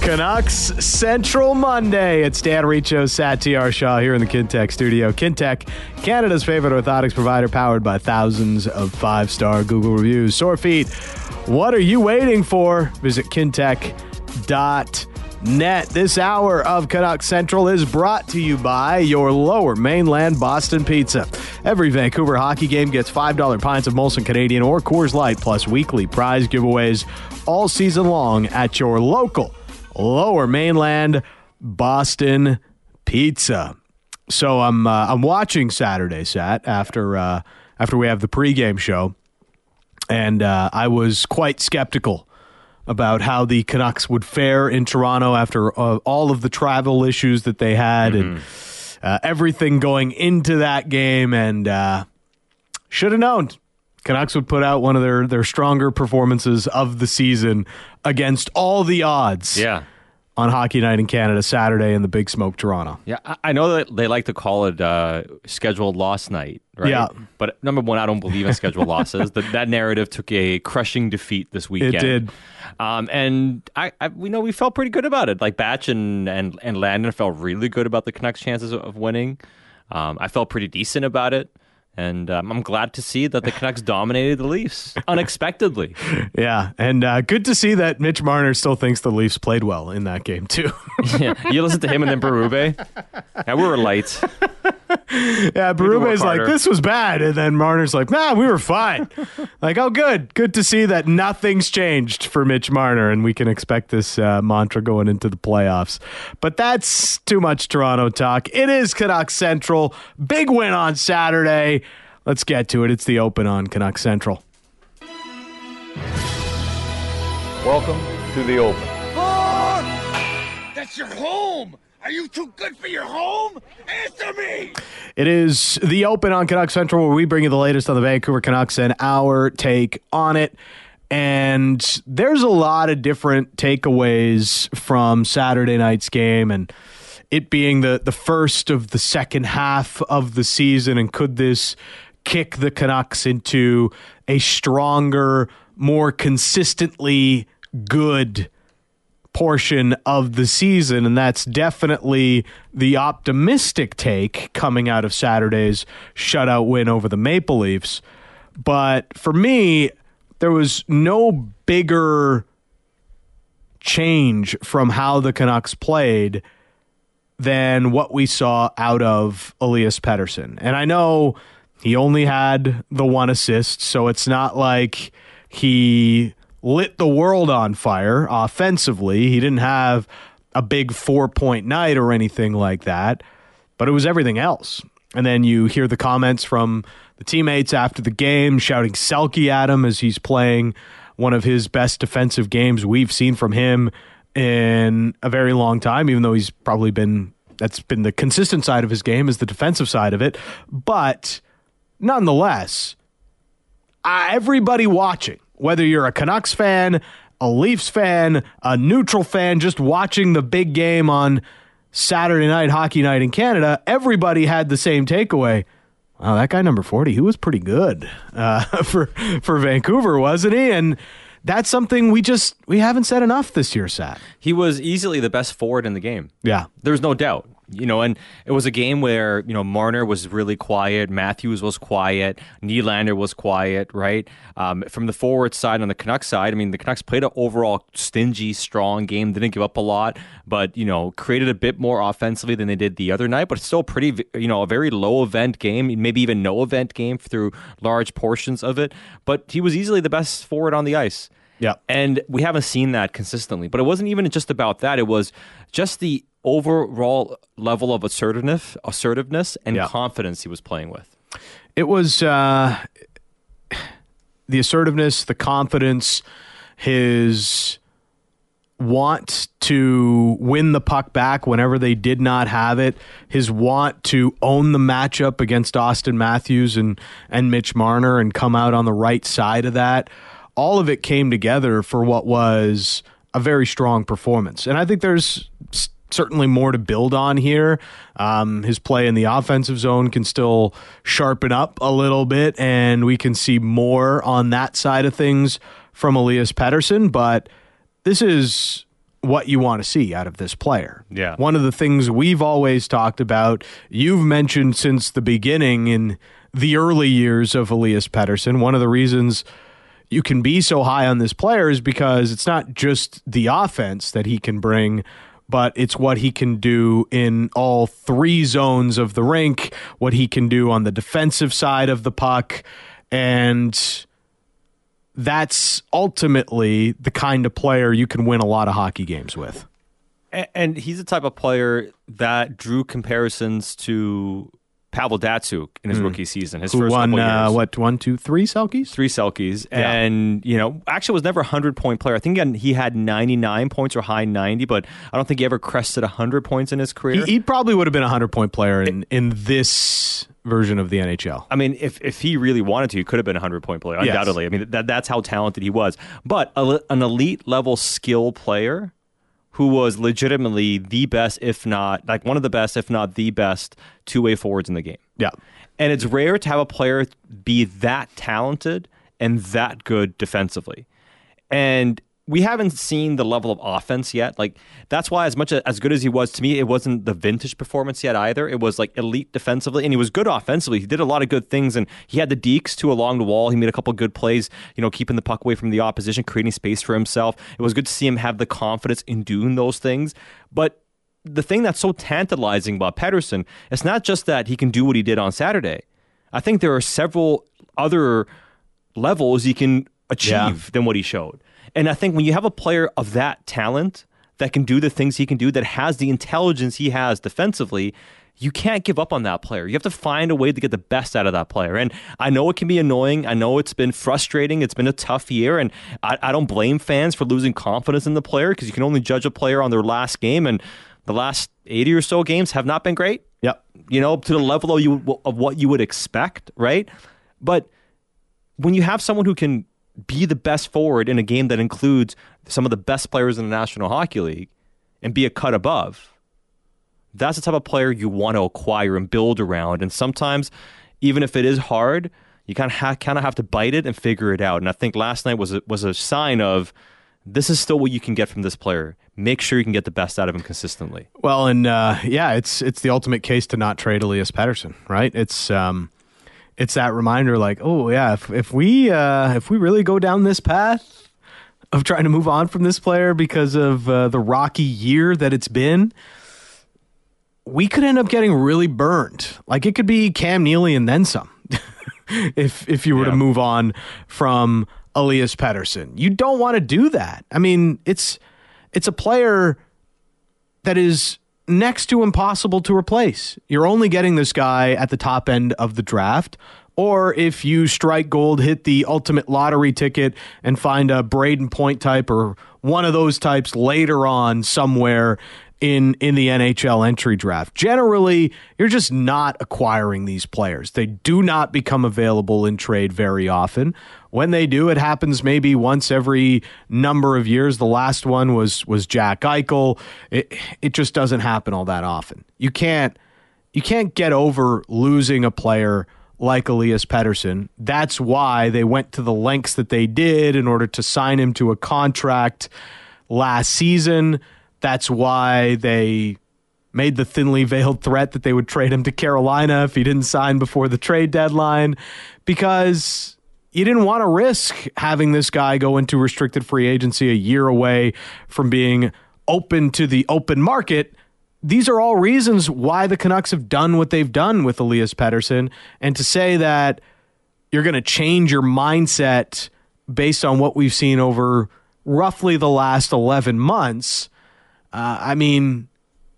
Canucks Central Monday. It's Dan Riccio, Satyar Shah here in the Kintec studio. Kintec, Canada's favorite orthotics provider, powered by thousands of 5-star Google reviews. Sore feet, what are you waiting for? Visit kintec.net. This hour of Canucks Central is brought to you by your Lower Mainland Boston Pizza. Every Vancouver hockey game gets $5 pints of Molson Canadian or Coors Light, plus weekly prize giveaways all season long at your local Lower Mainland Boston Pizza. So I'm watching Saturday, Sat, after we have the pregame show, and I was quite skeptical about how the Canucks would fare in Toronto after all of the travel issues that they had and everything going into that game, and should have known Canucks would put out one of their stronger performances of the season against all the odds. Yeah. On Hockey Night in Canada Saturday in the Big Smoke, Toronto. Yeah, I know that they like to call it scheduled loss night, right? Yeah. But number one, I don't believe in scheduled losses. That narrative took a crushing defeat this weekend. It did. And we felt pretty good about it. Like Batch and Landon felt really good about the Canucks' chances of winning. I felt pretty decent about it. And I'm glad to see that the Canucks dominated the Leafs unexpectedly. Yeah, and good to see that Mitch Marner still thinks the Leafs played well in that game, too. Yeah, you listen to him and then Berube. Yeah, we were light. Yeah, Berube's like, this was bad. And then Marner's like, nah, we were fine. Like, oh, good. Good to see that nothing's changed for Mitch Marner, and we can expect this mantra going into the playoffs. But that's too much Toronto talk. It is Canucks Central. Big win on Saturday. Let's get to it. It's the Open on Canucks Central. Welcome to the Open. That's your home! Are you too good for your home? Answer me! It is the Open on Canucks Central, where we bring you the latest on the Vancouver Canucks and our take on it. And there's a lot of different takeaways from Saturday night's game, and it being the first of the second half of the season. And could this kick the Canucks into a stronger, more consistently good portion of the season? And that's definitely the optimistic take coming out of Saturday's shutout win over the Maple Leafs. But for me, there was no bigger change from how the Canucks played than what we saw out of Elias Pettersson. And I know he only had the one assist, so it's not like he lit the world on fire offensively. He didn't have a big 4-point night or anything like that, but it was everything else. And then you hear the comments from the teammates after the game shouting Selke at him as he's playing one of his best defensive games we've seen from him in a very long time, even though he's probably that's been the consistent side of his game, is the defensive side of it. But nonetheless, everybody watching, whether you're a Canucks fan, a Leafs fan, a neutral fan, just watching the big game on Saturday night, Hockey Night in Canada, everybody had the same takeaway. Wow, that guy number 40, he was pretty good for Vancouver, wasn't he? And that's something we haven't said enough this year, Sat. He was easily the best forward in the game. Yeah. There's no doubt. And it was a game where, Marner was really quiet, Matthews was quiet, Nylander was quiet, right? From the forward side, on the Canucks side, the Canucks played an overall stingy, strong game, didn't give up a lot, but, created a bit more offensively than they did the other night, but still pretty, a very low event game, maybe even no event game through large portions of it, but he was easily the best forward on the ice. Yeah. And we haven't seen that consistently, but it wasn't even just about that. It was just the overall level of assertiveness and confidence he was playing with. It was the assertiveness, the confidence, his want to win the puck back whenever they did not have it, his want to own the matchup against Auston Matthews and Mitch Marner and come out on the right side of that. All of it came together for what was a very strong performance. And I think there's certainly more to build on here. His play in the offensive zone can still sharpen up a little bit, and we can see more on that side of things from Elias Pettersson. But this is what you want to see out of this player. Yeah. One of the things we've always talked about, you've mentioned since the beginning in the early years of Elias Pettersson, one of the reasons you can be so high on this player is because it's not just the offense that he can bring, but it's what he can do in all three zones of the rink, what he can do on the defensive side of the puck, and that's ultimately the kind of player you can win a lot of hockey games with. And he's the type of player that drew comparisons to Pavel Datsyuk in his rookie season. His Who first won, couple years. 1, 2, 3 Selkies? 3 Selkies. Yeah. And, actually was never a 100-point player. I think he had 99 points or high 90, but I don't think he ever crested 100 points in his career. He probably would have been a 100-point player in this version of the NHL. I mean, if he really wanted to, he could have been a 100-point player, undoubtedly. Yes. I mean, that's how talented he was. But an elite-level skill player who was legitimately the best, if not, like one of the best, if not the best, two-way forwards in the game. Yeah. And it's rare to have a player be that talented and that good defensively. And we haven't seen the level of offense yet. Like, that's why as good as he was, to me, it wasn't the vintage performance yet either. It was like elite defensively, and he was good offensively. He did a lot of good things, and he had the dekes too along the wall. He made a couple good plays, keeping the puck away from the opposition, creating space for himself. It was good to see him have the confidence in doing those things. But the thing that's so tantalizing about Pettersson, it's not just that he can do what he did on Saturday. I think there are several other levels he can achieve than what he showed. And I think when you have a player of that talent that can do the things he can do, that has the intelligence he has defensively, you can't give up on that player. You have to find a way to get the best out of that player. And I know it can be annoying. I know it's been frustrating. It's been a tough year. And I don't blame fans for losing confidence in the player, because you can only judge a player on their last game. And the last 80 or so games have not been great. Yep. To the level of what you would expect, right? But when you have someone who can be the best forward in a game that includes some of the best players in the National Hockey League and be a cut above, that's the type of player you want to acquire and build around. And sometimes, even if it is hard, you kind of have to bite it and figure it out. And I think last night was a sign of, this is still what you can get from this player. Make sure you can get the best out of him consistently. Well, and it's the ultimate case to not trade Elias Pettersson, right? It's that reminder, like, oh yeah, if we really go down this path of trying to move on from this player because of the rocky year that it's been, we could end up getting really burned. Like, it could be Cam Neely and then some. if you were to move on from Elias Pettersson, you don't want to do that. I mean, it's a player that is next to impossible to replace. You're only getting this guy at the top end of the draft, or if you strike gold, hit the ultimate lottery ticket and find a Braden Point type or one of those types later on somewhere in the NHL entry draft. Generally, you're just not acquiring these players. They do not become available in trade very often. When they do, it happens maybe once every number of years. The last one was Jack Eichel. It just doesn't happen all that often. You can't get over losing a player like Elias Pettersson. That's why they went to the lengths that they did in order to sign him to a contract last season. That's why they made the thinly veiled threat that they would trade him to Carolina if he didn't sign before the trade deadline, because you didn't want to risk having this guy go into restricted free agency a year away from being open to the open market. These are all reasons why the Canucks have done what they've done with Elias Pettersson. And to say that you're going to change your mindset based on what we've seen over roughly the last 11 months, I mean,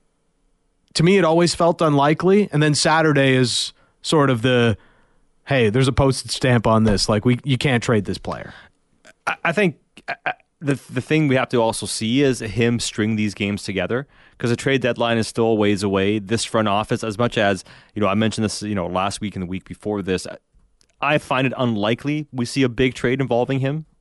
to me, it always felt unlikely. And then Saturday is sort of the, hey, there's a postage stamp on this. Like, you can't trade this player. I think the thing we have to also see is him string these games together, because the trade deadline is still a ways away. This front office, as much as, I mentioned this, last week and the week before this, I find it unlikely we see a big trade involving him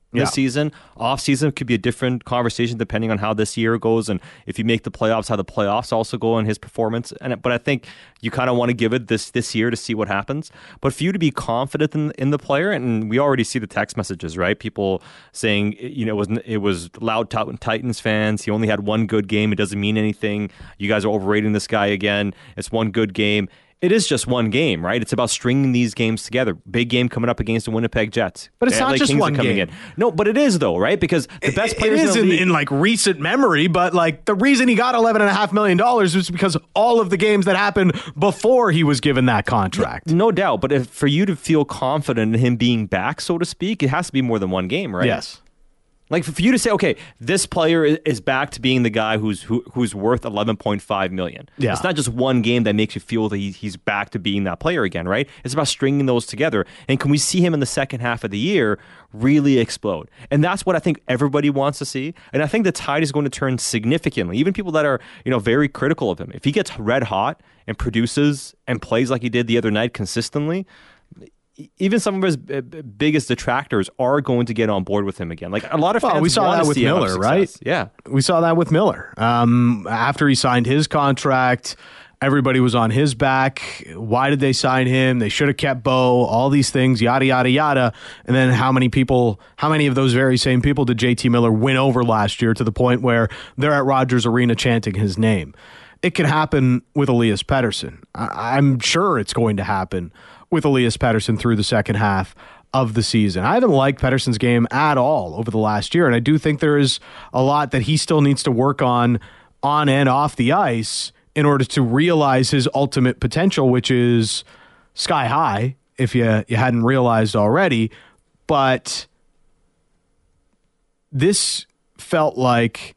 Yeah. this season. Off season could be a different conversation depending on how this year goes, and if you make the playoffs, how the playoffs also go in his performance. But I think you kind of want to give it this year to see what happens. But for you to be confident in the player, and we already see the text messages, right? People saying, it was loud Titans fans. He only had one good game. It doesn't mean anything. You guys are overrating this guy again. It's one good game. It is just one game, right? It's about stringing these games together. Big game coming up against the Winnipeg Jets. But it's not just Kings one coming game. In. No, but it is though, right? Because the best players it is in the league, in like recent memory, but like the reason he got $11.5 million was because all of the games that happened before he was given that contract. no doubt. But for you to feel confident in him being back, so to speak, it has to be more than one game, right? Yes. Like for you to say, okay, this player is back to being the guy who's worth $11.5 million. Yeah. It's not just one game that makes you feel that he's back to being that player again, right? It's about stringing those together. And can we see him in the second half of the year really explode? And that's what I think everybody wants to see. And I think the tide is going to turn significantly. Even people that are very critical of him. If he gets red hot and produces and plays like he did the other night consistently, even some of his biggest detractors are going to get on board with him again. Like a lot of fans we saw want that to with see him have Miller, success. right? Yeah. We saw that with Miller. After he signed his contract, everybody was on his back. Why did they sign him? They should have kept Bo, all these things, yada, yada, yada. And then how many of those very same people did JT Miller win over last year to the point where they're at Rogers Arena chanting his name? It can happen with Elias Pettersson. I'm sure it's going to happen with Elias Pettersson through the second half of the season. I haven't liked Pettersson's game at all over the last year, and I do think there is a lot that he still needs to work on and off the ice in order to realize his ultimate potential, which is sky high, if you hadn't realized already. But this felt like,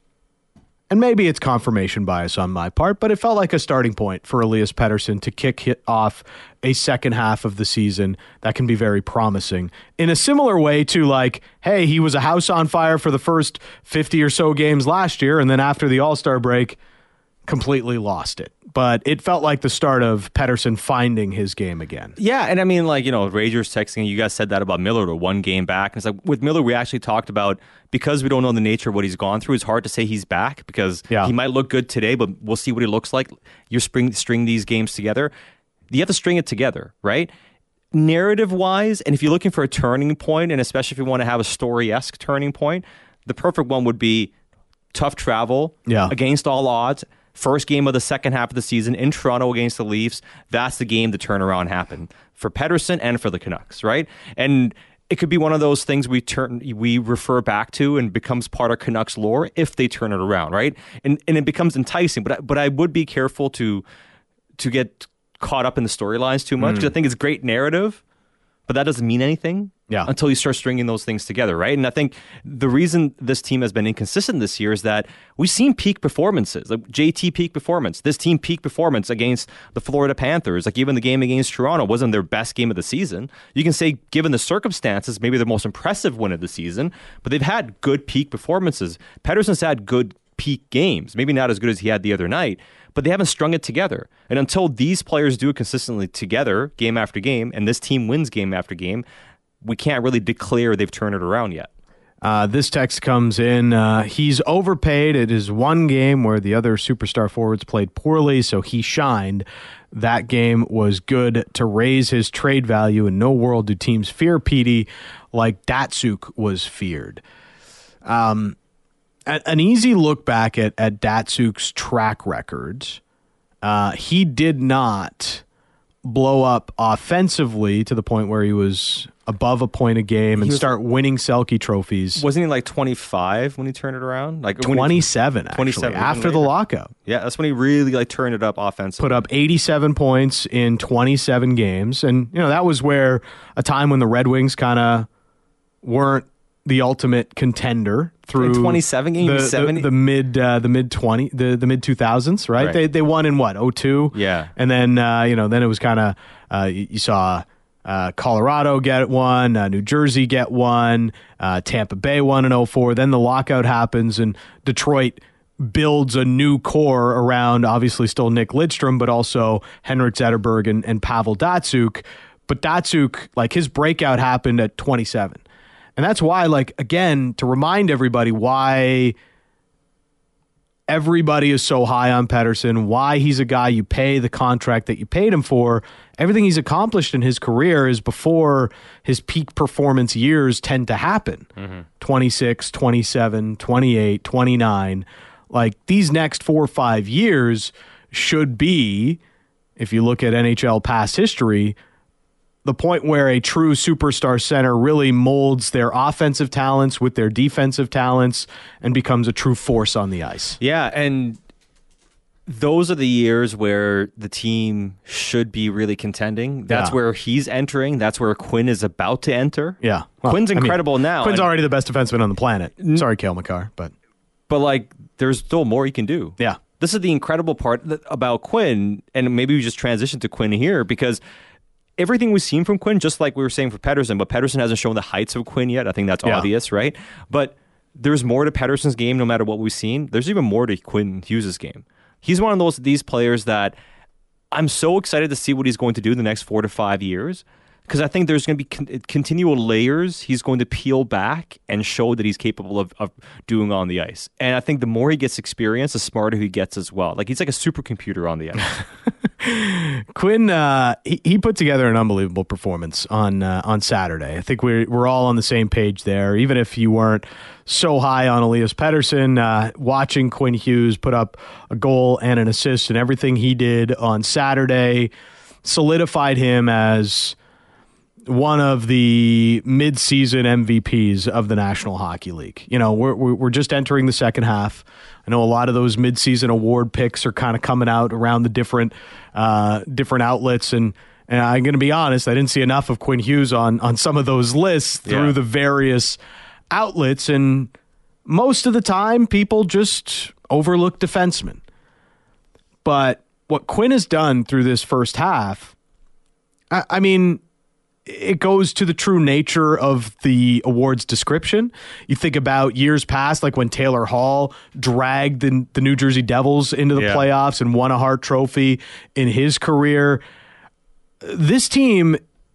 and maybe it's confirmation bias on my part, but it felt like a starting point for Elias Pettersson to kick off a second half of the season that can be very promising. In a similar way to like, hey, he was a house on fire for the first 50 or so games last year, and then after the All-Star break, completely lost it. But it felt like the start of Pettersson finding his game again. Yeah, and I mean, Rangers texting, you guys said that about Miller, to one game back. And it's like, with Miller, we actually talked about, because we don't know the nature of what he's gone through, it's hard to say he's back, because he might look good today, but we'll see what he looks like. You string these games together. You have to string it together, right? Narrative-wise, and if you're looking for a turning point, and especially if you want to have a story-esque turning point, the perfect one would be tough travel against all odds. First game of the second half of the season in Toronto against the Leafs. That's the game the turnaround happened for Pettersson and for the Canucks, right? And it could be one of those things we refer back to and becomes part of Canucks lore if they turn it around, right? And it becomes enticing. But I would be careful to get caught up in the storylines too much, because I think it's great narrative, but that doesn't mean anything until you start stringing those things together, right? And I think the reason this team has been inconsistent this year is that we've seen peak performances, like JT peak performance, this team peak performance against the Florida Panthers, like even the game against Toronto wasn't their best game of the season. You can say, given the circumstances, maybe the most impressive win of the season, but they've had good peak performances. Pettersson's had good peak games, maybe not as good as he had the other night, but they haven't strung it together. And until these players do it consistently together, game after game, and this team wins game after game, we can't really declare they've turned it around yet. This text comes in. He's overpaid. It is one game where the other superstar forwards played poorly, so he shined. That game was good to raise his trade value. In no world do teams fear Petey like Datsyuk was feared. An easy look back at Datsyuk's track records, he did not blow up offensively to the point where he was above a point a game and start winning Selke trophies. Wasn't he like 25 when he turned it around? Like 27, actually, 27 after the lockout. Yeah, that's when he really turned it up offensively. Put up 87 points in 27 games. And, that was where a time when the Red Wings kind of weren't the ultimate contender through in 27 games, the mid 2000s, right? They won in what, 2002? Yeah. And then then it was kind of you saw Colorado get one, New Jersey get one, Tampa Bay won in 2004. Then the lockout happens and Detroit builds a new core around obviously still Nick Lidstrom, but also Henrik Zetterberg and Pavel Datsyuk. But Datsyuk, like his breakout happened at 27. And that's why, like, again, to remind everybody why everybody is so high on Pettersson, why he's a guy you pay the contract that you paid him for. Everything he's accomplished in his career is before his peak performance years tend to happen. 26, 27, 28, 29. Like, these next 4 or 5 years should be, if you look at NHL past history, the point where a true superstar center really molds their offensive talents with their defensive talents and becomes a true force on the ice. Yeah, and those are the years where the team should be really contending. That's where he's entering. That's where Quinn is about to enter. Yeah. Well, Quinn's incredible now. Quinn's already the best defenseman on the planet. Sorry, Cale Makar, but like, there's still more he can do. Yeah. This is the incredible part about Quinn, and maybe we just transition to Quinn here, because everything we've seen from Quinn, just like we were saying for Pettersson, but Pettersson hasn't shown the heights of Quinn yet. I think that's obvious, right? But there's more to Pettersson's game no matter what we've seen. There's even more to Quinn Hughes' game. He's one of these players that I'm so excited to see what he's going to do the next 4 to 5 years, because I think there's going to be continual layers he's going to peel back and show that he's capable of doing on the ice. And I think the more he gets experience, the smarter he gets as well. Like, he's like a supercomputer on the ice. Quinn, he put together an unbelievable performance on Saturday. I think we're all on the same page there. Even if you weren't so high on Elias Pettersson, watching Quinn Hughes put up a goal and an assist, and everything he did on Saturday solidified him as one of the mid-season MVPs of the National Hockey League. You know, we're just entering the second half. I know a lot of those mid-season award picks are kind of coming out around the different outlets, and I'm going to be honest, I didn't see enough of Quinn Hughes on some of those lists through the various outlets, and most of the time people just overlook defensemen. But what Quinn has done through this first half, I mean, it goes to the true nature of the awards description. You think about years past, like when Taylor Hall dragged the New Jersey Devils into the playoffs and won a Hart Trophy in his career. This team,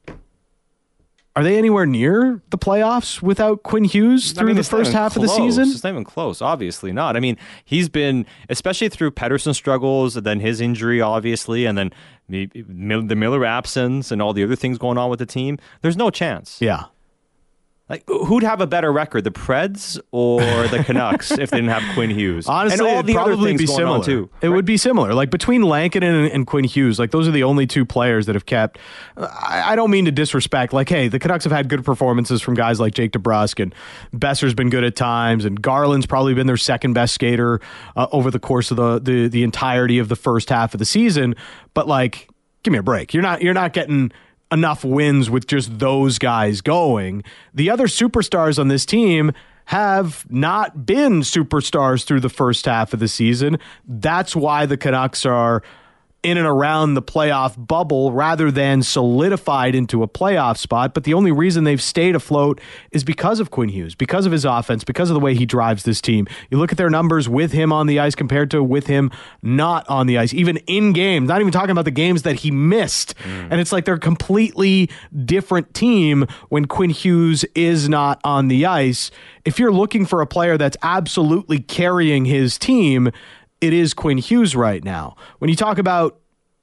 are they anywhere near the playoffs without Quinn Hughes through the first half of the season? It's not even close. Obviously not. I mean, he's been, especially through Pettersson's struggles, and then his injury, obviously, and then the Miller absence and all the other things going on with the team. There's no chance. Yeah. Like, who'd have a better record, the Preds or the Canucks, if they didn't have Quinn Hughes? Honestly, and all it'd the other probably things be going similar. on too. It would be similar. Like, between Lankinen and Quinn Hughes, like, those are the only two players that have kept. I don't mean to disrespect. Like, hey, the Canucks have had good performances from guys like Jake DeBrusk, and Besser's been good at times, and Garland's probably been their second best skater over the course of the entirety of the first half of the season. But, like, give me a break. You're not getting enough wins with just those guys going. The other superstars on this team have not been superstars through the first half of the season. That's why the Canucks are in and around the playoff bubble rather than solidified into a playoff spot. But the only reason they've stayed afloat is because of Quinn Hughes, because of his offense, because of the way he drives this team. You look at their numbers with him on the ice compared to with him not on the ice, even in games, not even talking about the games that he missed. And it's like they're a completely different team when Quinn Hughes is not on the ice. If you're looking for a player that's absolutely carrying his team, it is Quinn Hughes right now. When you talk about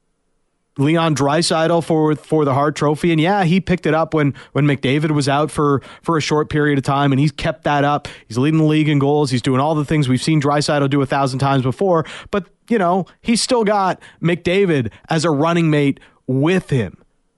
Leon Draisaitl for the Hart Trophy, and yeah, he picked it up when McDavid was out for a short period of time, and he's kept that up. He's leading the league in goals. He's doing all the things we've seen Draisaitl do 1,000 times before, but, you know, he's still got McDavid as a running mate with him.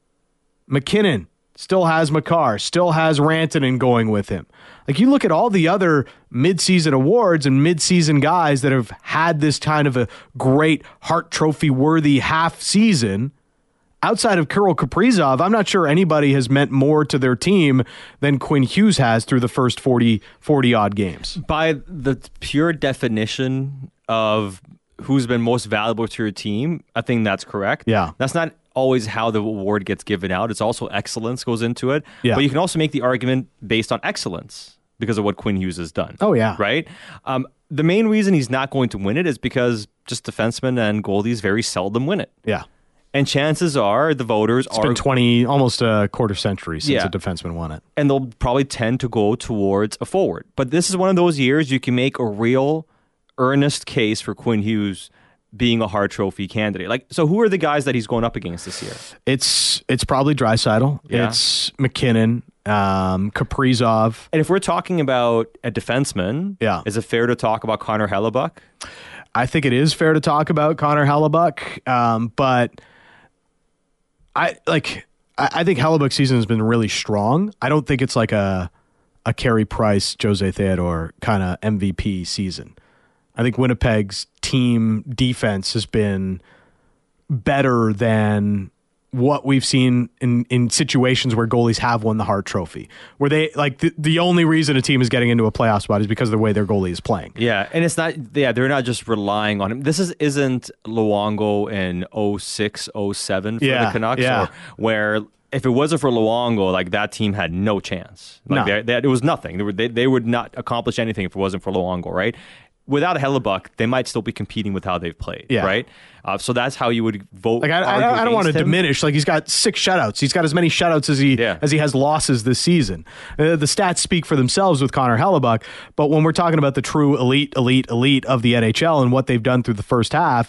McKinnon still has Makar, still has Rantanen going with him. Like, you look at all the other midseason awards and midseason guys that have had this kind of a great Hart Trophy worthy half season. Outside of Kirill Kaprizov, I'm not sure anybody has meant more to their team than Quinn Hughes has through the first 40 odd games. By the pure definition of who's been most valuable to your team, I think that's correct. Yeah. That's not always how the award gets given out. It's also excellence goes into it. Yeah. But you can also make the argument based on excellence because of what Quinn Hughes has done. Oh, yeah. Right? The main reason he's not going to win it is because just defensemen and goalies very seldom win it. Yeah. And chances are the voters It's been 20, almost a quarter century since Yeah. a defenseman won it. and they'll probably tend to go towards a forward. But this is one of those years you can make a real earnest case for Quinn Hughes being a Hart Trophy candidate. Like, so who are the guys that he's going up against this year? It's probably Draisaitl. Yeah. It's McKinnon, Kaprizov. And if we're talking about a defenseman, Yeah. is it fair to talk about Connor Hellebuck? I think it is fair to talk about Connor Hellebuck, but I think Hellebuck's season has been really strong. I don't think it's like a Carey Price, Jose Theodore kind of MVP season. I think Winnipeg's team defense has been better than what we've seen in situations where goalies have won the Hart Trophy, where they like the only reason a team is getting into a playoff spot is because of the way their goalie is playing. Yeah, and it's not. Yeah, they're not just relying on him. This isn't Luongo in 06, 07 for the Canucks, or where if it wasn't for Luongo, like that team had no chance. Like No. it was nothing. They would not accomplish anything if it wasn't for Luongo, right? Without Hellebuck, they might still be competing with how they've played, right? So that's how you would vote. Like I don't want to diminish. Like he's got 6 shutouts. He's got as many shutouts as he has losses this season. The stats speak for themselves with Connor Hellebuck. But when we're talking about the true elite of the NHL and what they've done through the first half,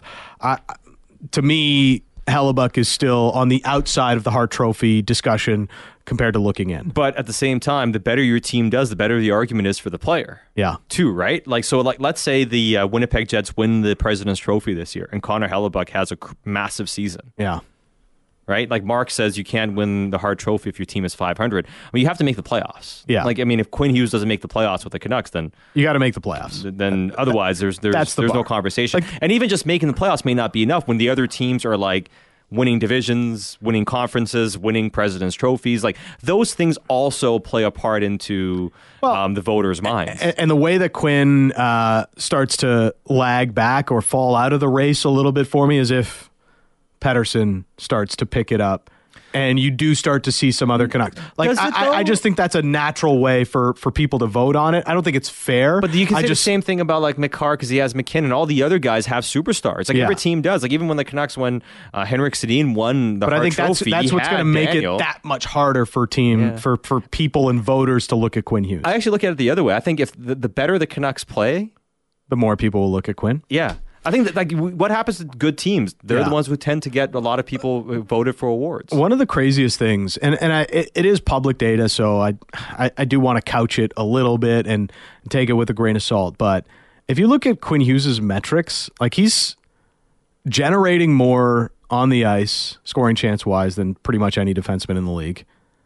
to me, Hellebuck is still on the outside of the Hart Trophy discussion compared to looking in. But at the same time, the better your team does, the better the argument is for the player. Yeah. Too, right? Like let's say the Winnipeg Jets win the President's Trophy this year and Connor Hellebuck has a massive season. Yeah. Right? Like Mark says, you can't win the Hart Trophy if your team is 500. I mean, you have to make the playoffs. Yeah. Like, I mean, if Quinn Hughes doesn't make the playoffs with the Canucks, then you got to make the playoffs. Then otherwise, there's no conversation. And even just making the playoffs may not be enough when the other teams are like winning divisions, winning conferences, winning President's Trophies. Like those things also play a part into the voters' minds. And the way that Quinn starts to lag back or fall out of the race a little bit for me is if Pettersson starts to pick it up. And you do start to see some other Canucks. Like I just think that's a natural way for people to vote on it. I don't think it's fair. But you can say the same thing about like McCarr because he has McKinnon. All the other guys have superstars. Like every team does. Like even when the Canucks Henrik Sedin won the Hart Trophy, that's what's going to make it that much harder for for people and voters to look at Quinn Hughes. I actually look at it the other way. I think if the better the Canucks play, the more people will look at Quinn. Yeah. I think that like what happens to good teams, they're the ones who tend to get a lot of people voted for awards. One of the craziest things, and it is public data, so I do want to couch it a little bit and take it with a grain of salt. But if you look at Quinn Hughes' metrics, like he's generating more on the ice, scoring chance-wise, than pretty much any defenseman in the league,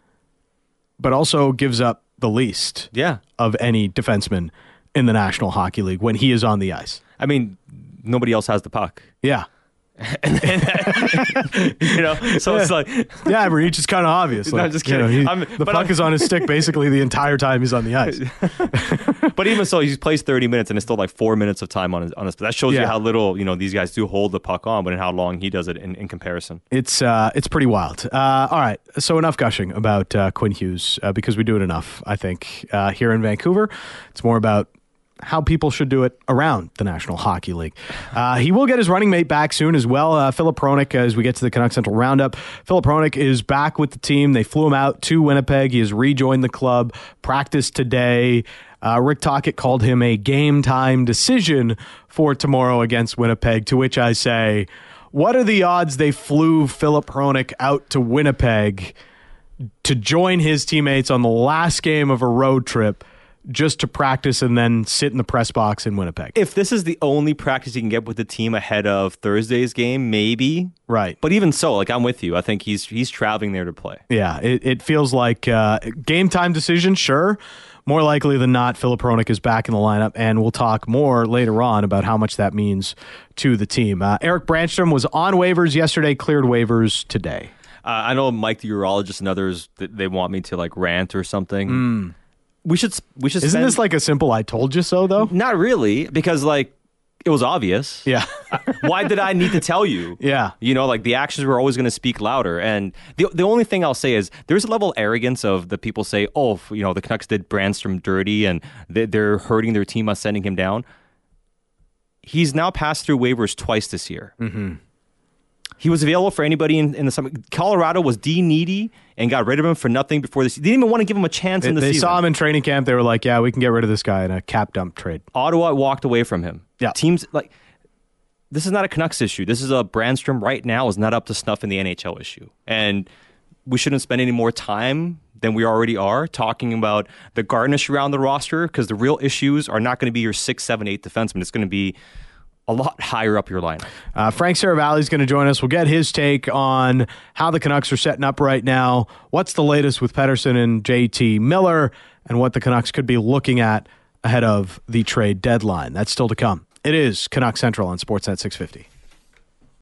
but also gives up the least of any defenseman in the National Hockey League when he is on the ice. I mean, nobody else has the puck. Yeah. So it's like... Yeah, it's just kind of obvious. Like, no, just kidding. The puck is on his stick basically the entire time he's on the ice. But even so, he plays 30 minutes and it's still like 4 minutes of time on his. That shows you how little, these guys do hold the puck on, but and how long he does it in comparison. It's pretty wild. All right, so enough gushing about Quinn Hughes because we do it enough, I think, here in Vancouver. It's more about how people should do it around the National Hockey League. He will get his running mate back soon as well. Filip Hronek, as we get to the Canucks Central Roundup. Filip Hronek is back with the team. They flew him out to Winnipeg. He has rejoined the club, practiced today. Rick Tocchet called him a game-time decision for tomorrow against Winnipeg, to which I say, what are the odds they flew Filip Hronek out to Winnipeg to join his teammates on the last game of a road trip just to practice and then sit in the press box in Winnipeg? If this is the only practice you can get with the team ahead of Thursday's game, maybe. Right. But even so, like I'm with you. I think he's traveling there to play. Yeah, it feels like game time decision, sure. More likely than not, Filip Hronek is back in the lineup, and we'll talk more later on about how much that means to the team. Erik Brannstrom was on waivers yesterday, cleared waivers today. I know Mike the urologist and others, they want me to like rant or something. We should. Isn't this like a simple "I told you so" though? Not really, because like it was obvious. Yeah. Why did I need to tell you? Yeah. Like the actions were always going to speak louder. And the only thing I'll say is there's a level of arrogance of the people say, oh, the Canucks did Brannstrom dirty and they're hurting their team by sending him down. He's now passed through waivers twice this year. Mm-hmm. He was available for anybody in the summer. Colorado was needy and got rid of him for nothing before this. They didn't even want to give him a chance in the season. They saw him in training camp. They were like, yeah, we can get rid of this guy in a cap dump trade. Ottawa walked away from him. Yeah. Teams like this is not a Canucks issue. This is a Brandstrom right now is not up to snuff in the NHL issue. And we shouldn't spend any more time than we already are talking about the garnish around the roster, because the real issues are not going to be your 6, 7, 8 defensemen. It's going to be a lot higher up your lineup. Frank Saravalli is going to join us. We'll get his take on how the Canucks are setting up right now, what's the latest with Pettersson and JT Miller, and what the Canucks could be looking at ahead of the trade deadline. That's still to come. It is Canuck Central on Sportsnet 650.